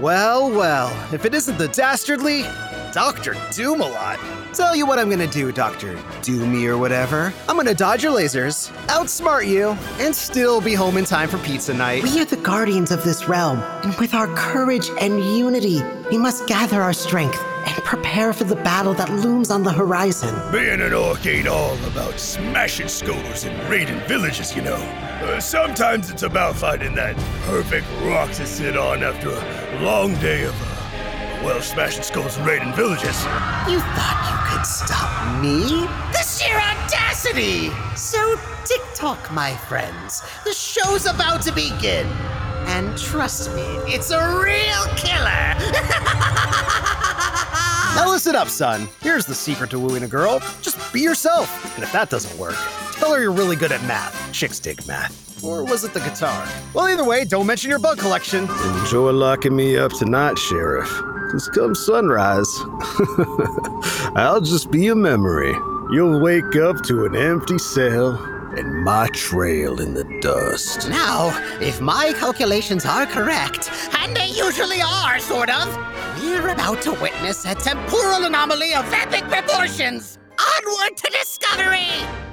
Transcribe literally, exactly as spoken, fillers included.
Well, well, if it isn't the dastardly Doctor Doomalot. Tell you what I'm gonna do, Doctor Doomy or whatever. I'm gonna dodge your lasers, outsmart you, and still be home in time for pizza night. We are the guardians of this realm, and with our courage and unity, we must gather our strength and prepare for the battle that looms on the horizon. Being an orc ain't all about smashing skulls and raiding villages, you know. Uh, sometimes it's about finding that perfect rock to sit on after a long day of, uh, well, smashing skulls and raiding villages. You thought you could stop me? The sheer audacity! So tick-tock, my friends. The show's about to begin. And trust me, it's a real killer! Now listen up, son. Here's the secret to wooing a girl. Just be yourself. And if that doesn't work, tell her you're really good at math. Chicks dig math. Or was it the guitar? Well, either way, don't mention your bug collection. Enjoy locking me up tonight, Sheriff. Cause come sunrise, I'll just be a memory. You'll wake up to an empty cell and my trail in the dust. Now, if my calculations are correct, and they usually are, sort of, we're about to witness a temporal anomaly of epic proportions. Onward to discovery!